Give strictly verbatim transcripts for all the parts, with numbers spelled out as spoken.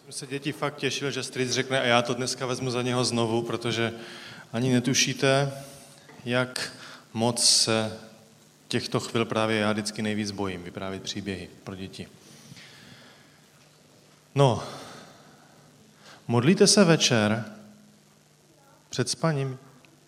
Jsem se děti fakt těšil, že strýc řekne a já to dneska vezmu za něho znovu, protože ani netušíte, jak moc se těchto chvil právě já vždycky nejvíc bojím, vyprávět příběhy pro děti. No, modlíte se večer před spaním?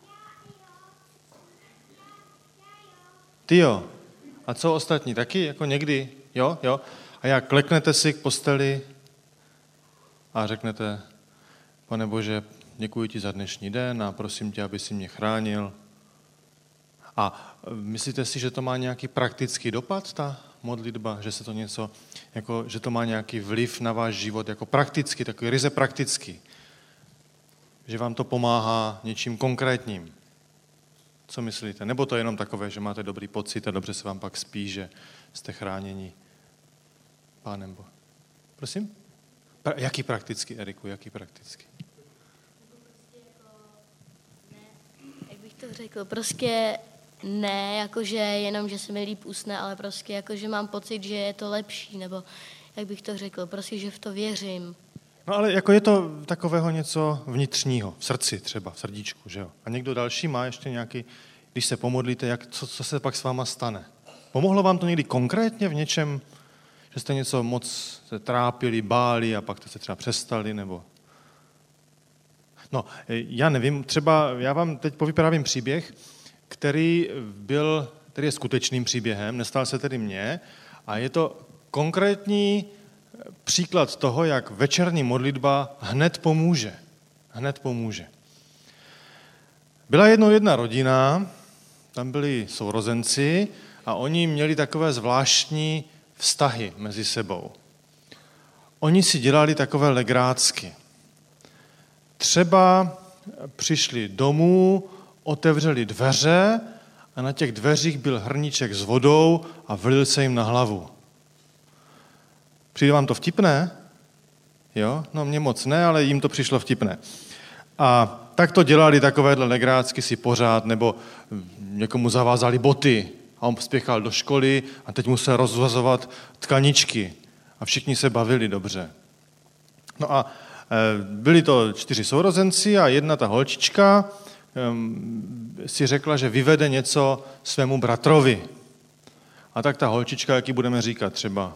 Ty jo. A co ostatní? Taky jako někdy? Jo, jo. A jak kleknete si k posteli a řeknete, Pane Bože, děkuji ti za dnešní den a prosím tě, aby si mě chránil. A myslíte si, že to má nějaký praktický dopad, ta modlitba? Že se to něco, jako, že to má nějaký vliv na váš život, jako prakticky, takový ryze praktický? Že vám to pomáhá něčím konkrétním? Co myslíte? Nebo to je jenom takové, že máte dobrý pocit a dobře se vám pak spí, že jste chráněni Pánem Bohem? Prosím? Pra- jaký praktický, Eriku, jaký praktický? Jak bych to řekl, prostě ne, jakože jenom, že se mi líp usne, ale prostě jakože mám pocit, že je to lepší, nebo jak bych to řekl, prostě, že v to věřím. No ale jako je to takového něco vnitřního, v srdci třeba, v srdíčku, že jo? A někdo další má ještě nějaký, když se pomodlíte, jak, co, co se pak s váma stane? Pomohlo vám to někdy konkrétně v něčem, že jste něco moc se trápili, báli a pak to se třeba přestali, nebo... No, já nevím, třeba já vám teď povyprávím příběh, který byl, který je skutečným příběhem, nestal se tedy mně, a je to konkrétní příklad toho, jak večerní modlitba hned pomůže. Hned pomůže. Byla jednou jedna rodina, tam byli sourozenci a oni měli takové zvláštní vztahy mezi sebou. Oni si dělali takové legrácky. Třeba přišli domů, otevřeli dveře a na těch dveřích byl hrníček s vodou a vlil se jim na hlavu. Přijde vám to vtipné? Jo? No mně moc ne, ale jim to přišlo vtipné. A tak to dělali takovéhle legrácky si pořád, nebo někomu zavázali boty a on spěchal do školy a teď musel rozvazovat tkaničky a všichni se bavili dobře. No a byli to čtyři sourozenci a jedna ta holčička si řekla, že vyvede něco svému bratrovi. A tak ta holčička, jak ji budeme říkat třeba?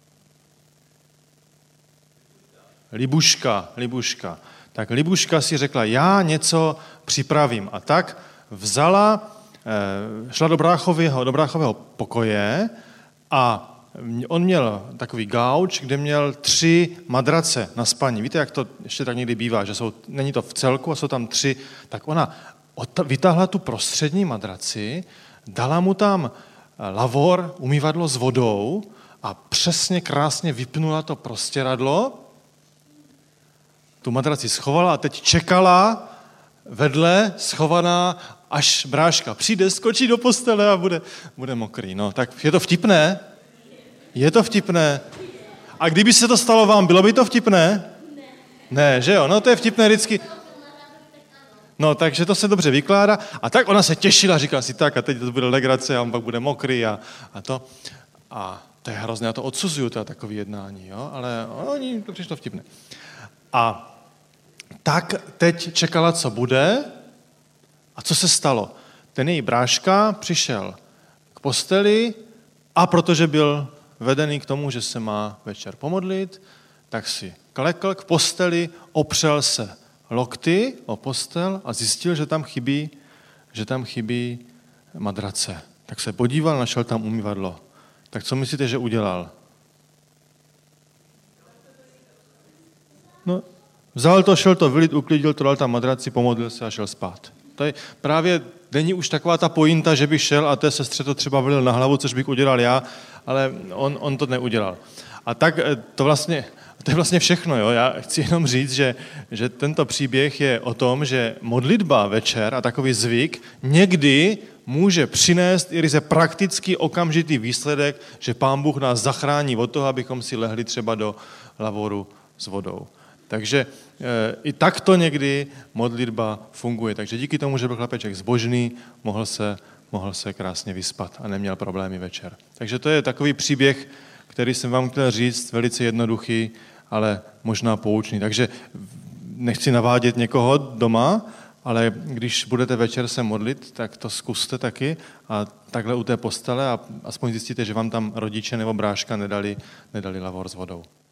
Libuška, Libuška. Tak Libuška si řekla, já něco připravím. A tak vzala, šla do bráchového, do bráchového pokoje a on měl takový gauč, kde měl tři madrace na spaní. Víte, jak to ještě tak někdy bývá, že jsou, není to v celku a jsou tam tři. Tak ona vytáhla tu prostřední madraci, dala mu tam lavor, umývadlo s vodou a přesně krásně vypnula to prostěradlo, tu madraci schovala a teď čekala vedle schovaná, až bráška přijde, skočí do postele a bude, bude mokrý. No, tak je to vtipné? Je to vtipné? A kdyby se to stalo vám, bylo by to vtipné? Ne. Ne, že jo? No to je vtipné vždycky. No, takže to se dobře vykládá. A tak ona se těšila, říkala si tak, a teď to bude legrace a on pak bude mokrý a, a to. A to je hrozně, já to odsuzuju, to je takové jednání, jo? Ale oni to přišlo vtipné. A tak teď čekala, co bude a co se stalo. Ten její bráška přišel k posteli a protože byl vedený k tomu, že se má večer pomodlit, tak si klekl k posteli, opřel se lokty o postel a zjistil, že tam chybí, že tam chybí madrace. Tak se podíval, našel tam umývadlo. Tak co myslíte, že udělal? No, vzal to, šel to vylit, uklidil to, dal tam madraci, pomodlil se a šel spát. To je právě, není už taková ta pointa, že by šel a té sestře to třeba vylil na hlavu, což bych udělal já, ale on, on to neudělal. A tak to vlastně, to je vlastně všechno. Jo? Já chci jenom říct, že, že tento příběh je o tom, že modlitba večer a takový zvyk někdy může přinést i ryze praktický okamžitý výsledek, že Pán Bůh nás zachrání od toho, abychom si lehli třeba do lavoru s vodou. Takže e, i takto někdy modlitba funguje. Takže díky tomu, že byl chlapeček zbožný, mohl se, mohl se krásně vyspat a neměl problémy večer. Takže to je takový příběh, který jsem vám chtěl říct, velice jednoduchý, ale možná poučný. Takže nechci navádět někoho doma, ale když budete večer se modlit, tak to zkuste taky a takhle u té postele a aspoň zjistíte, že vám tam rodiče nebo bráška nedali, nedali lavor s vodou.